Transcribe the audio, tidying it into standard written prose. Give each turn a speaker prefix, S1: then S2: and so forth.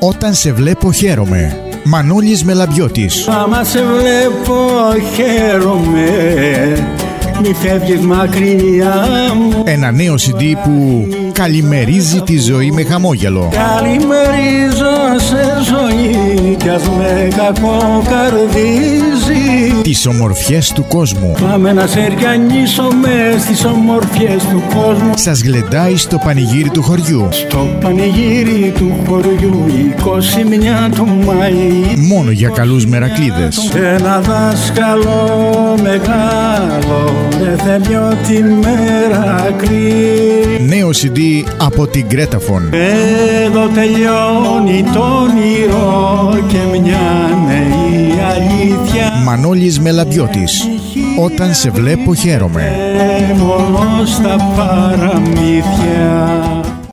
S1: Όταν σε βλέπω χαίρομαι. Μανώλης Μελαμπιώτης.
S2: Άμα σε βλέπω χαίρομαι, μη φεύγεις μακριά μου.
S1: Ένα νέο CD που καλημερίζει τη ζωή με χαμόγελο.
S2: Καλημερίζω σε ζωή κι ας με κακοκαρδίζει.
S1: Τις ομορφιές του κόσμου.
S2: Πάμε να σε ριανίσουμε στις ομορφιές του κόσμου.
S1: Σας γλεντάει στο πανηγύρι του χωριού.
S2: Στο πανηγύρι του χωριού 21 του Μαΐ.
S1: Μόνο για καλούς μερακλείδες.
S2: Ένα δάσκαλο μεγάλο δεν θέλει ό,τι Μερακλή.
S1: Νέο CD από την Κρέταφων.
S2: Εδώ τελειώνει το όνειρο και μια νέη αλήθεια.
S1: Μανώλης Μελαμπιώτης. Όταν σε βλέπω χαίρομαι.
S2: Μόνο στα παραμύθια.